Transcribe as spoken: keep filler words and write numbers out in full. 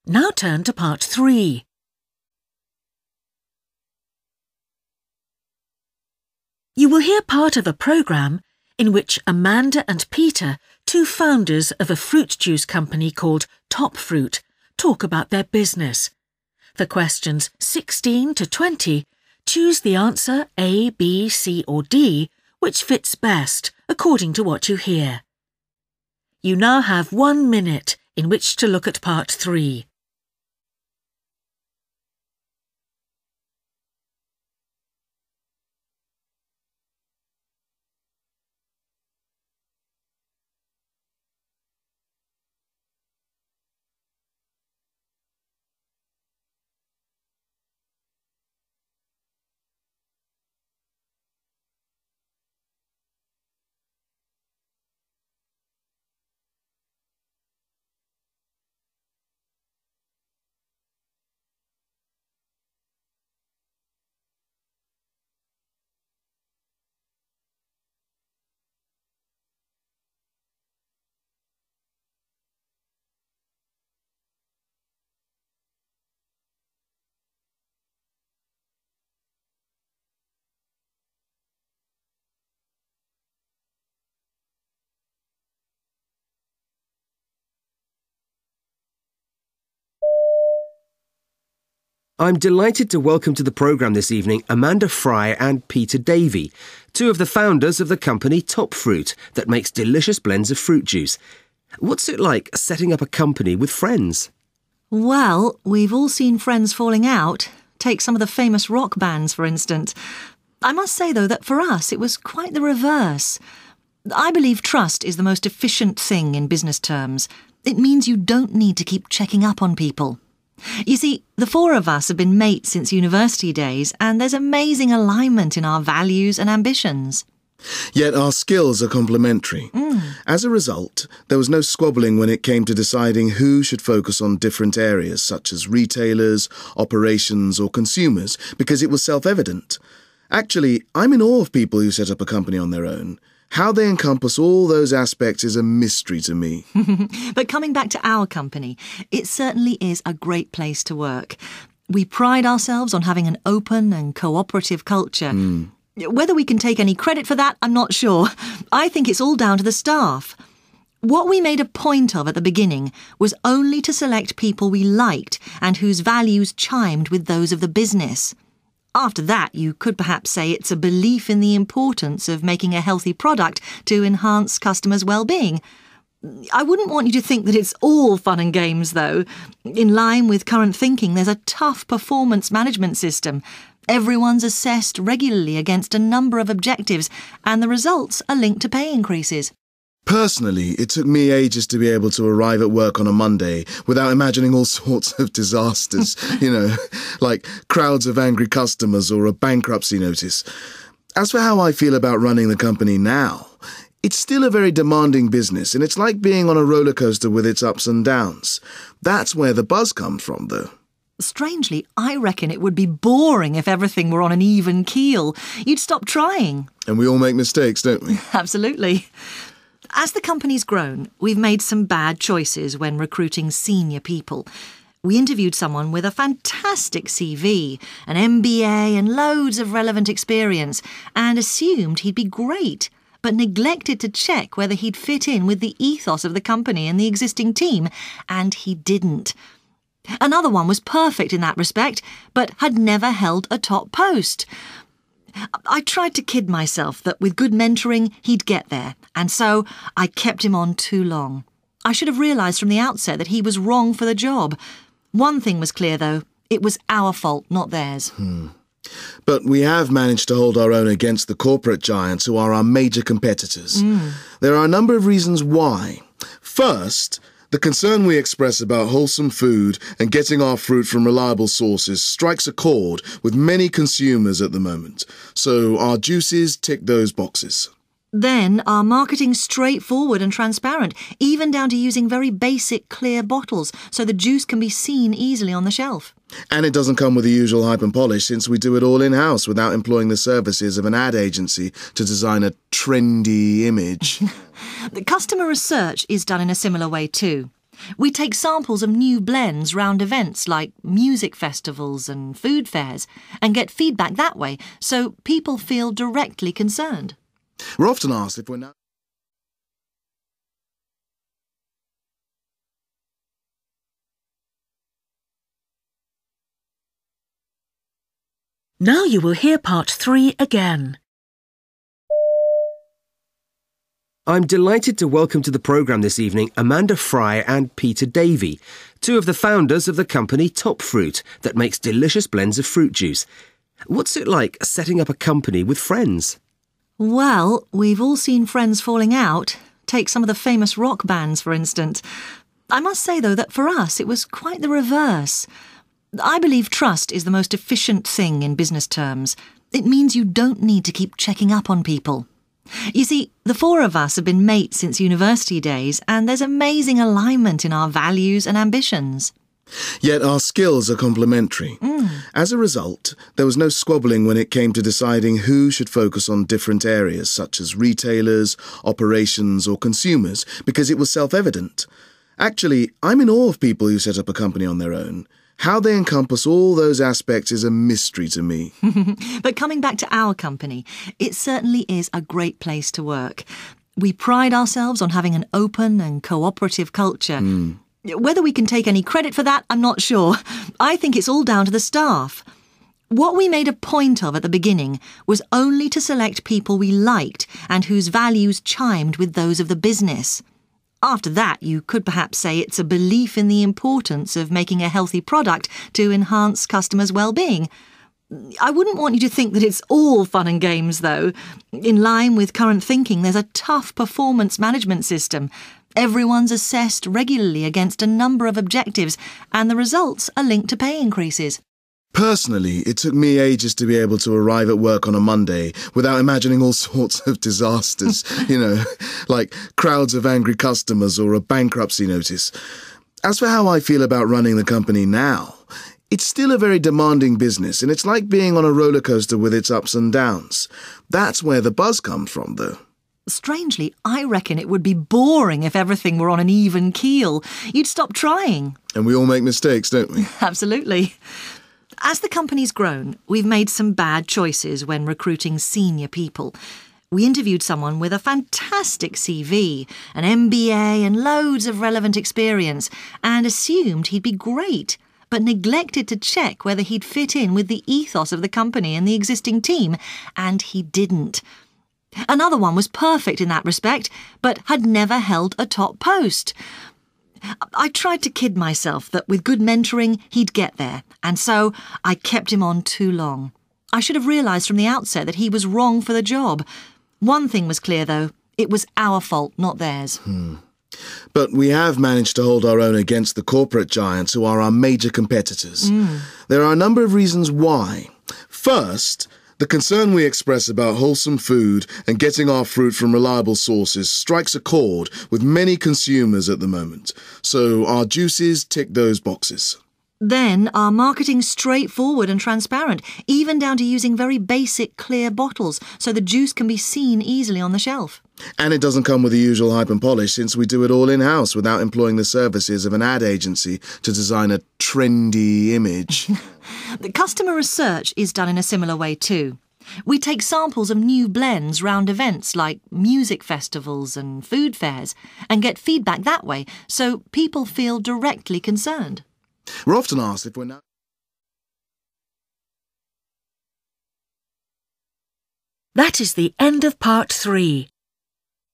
Now turn to part three. You will hear part of a programme in which Amanda and Peter, two founders of a fruit juice company called Top Fruit, talk about their business. For questions sixteen to twenty, choose the answer A, B, C or D, which fits best according to what you hear. You now have one minute in which to look at part three. I'm delighted to welcome to the programme this evening Amanda Fry and Peter Davey, two of the founders of the company Top Fruit that makes delicious blends of fruit juice. What's it like setting up a company with friends? Well, we've all seen friends falling out. Take some of the famous rock bands, for instance. I must say, though, that for us it was quite the reverse. I believe trust is the most efficient thing in business terms. It means you don't need to keep checking up on people. You see, the four of us have been mates since university days, and there's amazing alignment in our values and ambitions. Yet our skills are complementary. Mm. As a result, there was no squabbling when it came to deciding who should focus on different areas, such as retailers, operations or consumers, because it was self-evident. Actually, I'm in awe of people who set up a company on their own. How they encompass all those aspects is a mystery to me. But coming back to our company, it certainly is a great place to work. We pride ourselves on having an open and cooperative culture. Mm. Whether we can take any credit for that, I'm not sure. I think it's all down to the staff. What we made a point of at the beginning was only to select people we liked and whose values chimed with those of the business. After that, you could perhaps say it's a belief in the importance of making a healthy product to enhance customers' well-being. I wouldn't want you to think that it's all fun and games, though. In line with current thinking, there's a tough performance management system. Everyone's assessed regularly against a number of objectives, and the results are linked to pay increases. Personally, it took me ages to be able to arrive at work on a Monday without imagining all sorts of disasters, you know, like crowds of angry customers or a bankruptcy notice. As for how I feel about running the company now, it's still a very demanding business, and it's like being on a roller coaster with its ups and downs. That's where the buzz comes from, though. Strangely, I reckon it would be boring if everything were on an even keel. You'd stop trying. And we all make mistakes, don't we? Absolutely. As the company's grown, we've made some bad choices when recruiting senior people. We interviewed someone with a fantastic C V, an M B A and loads of relevant experience, and assumed he'd be great, but neglected to check whether he'd fit in with the ethos of the company and the existing team, and he didn't. Another one was perfect in that respect, but had never held a top post. I tried to kid myself that with good mentoring, he'd get there, and so I kept him on too long. I should have realised from the outset that he was wrong for the job. One thing was clear, though. It was our fault, not theirs. Hmm. But we have managed to hold our own against the corporate giants who are our major competitors. Mm. There are a number of reasons why. First, the concern we express about wholesome food and getting our fruit from reliable sources strikes a chord with many consumers at the moment. So our juices tick those boxes. Then our marketing's straightforward and transparent, even down to using very basic clear bottles so the juice can be seen easily on the shelf. And it doesn't come with the usual hype and polish since we do it all in-house without employing the services of an ad agency to design a trendy image. The customer research is done in a similar way too. We take samples of new blends round events like music festivals and food fairs and get feedback that way, so people feel directly concerned. We're often asked if we're now... Now you will hear part three again. I'm delighted to welcome to the programme this evening Amanda Fry and Peter Davey, two of the founders of the company Top Fruit that makes delicious blends of fruit juice. What's it like setting up a company with friends? Well, we've all seen friends falling out. Take some of the famous rock bands, for instance. I must say, though, that for us it was quite the reverse. I believe trust is the most efficient thing in business terms. It means you don't need to keep checking up on people. You see, the four of us have been mates since university days, and there's amazing alignment in our values and ambitions. Yet our skills are complementary. Mm. As a result, there was no squabbling when it came to deciding who should focus on different areas, such as retailers, operations, or consumers, because it was self-evident. Actually, I'm in awe of people who set up a company on their own. How they encompass all those aspects is a mystery to me. But coming back to our company, it certainly is a great place to work. We pride ourselves on having an open and cooperative culture. Mm. Whether we can take any credit for that, I'm not sure. I think it's all down to the staff. What we made a point of at the beginning was only to select people we liked and whose values chimed with those of the business. After that, you could perhaps say it's a belief in the importance of making a healthy product to enhance customers' well-being. I wouldn't want you to think that it's all fun and games, though. In line with current thinking, there's a tough performance management system. Everyone's assessed regularly against a number of objectives, and the results are linked to pay increases. Personally, it took me ages to be able to arrive at work on a Monday without imagining all sorts of disasters, you know, like crowds of angry customers or a bankruptcy notice. As for how I feel about running the company now, it's still a very demanding business, and it's like being on a roller coaster with its ups and downs. That's where the buzz comes from, though. Strangely, I reckon it would be boring if everything were on an even keel. You'd stop trying. And we all make mistakes, don't we? Absolutely. As the company's grown, we've made some bad choices when recruiting senior people. We interviewed someone with a fantastic C V, an M B A and loads of relevant experience, and assumed he'd be great, but neglected to check whether he'd fit in with the ethos of the company and the existing team, and he didn't. Another one was perfect in that respect, but had never held a top post. I tried to kid myself that with good mentoring, he'd get there, and so I kept him on too long. I should have realised from the outset that he was wrong for the job. One thing was clear, though. It was our fault, not theirs. Hmm. But we have managed to hold our own against the corporate giants who are our major competitors. Mm. There are a number of reasons why. First, the concern we express about wholesome food and getting our fruit from reliable sources strikes a chord with many consumers at the moment. So our juices tick those boxes. Then our marketing's straightforward and transparent, even down to using very basic clear bottles so the juice can be seen easily on the shelf. And it doesn't come with the usual hype and polish since we do it all in-house without employing the services of an ad agency to design a trendy image. The customer research is done in a similar way too. We take samples of new blends round events like music festivals and food fairs and get feedback that way, so people feel directly concerned. We're often asked if we're now... That is the end of part three.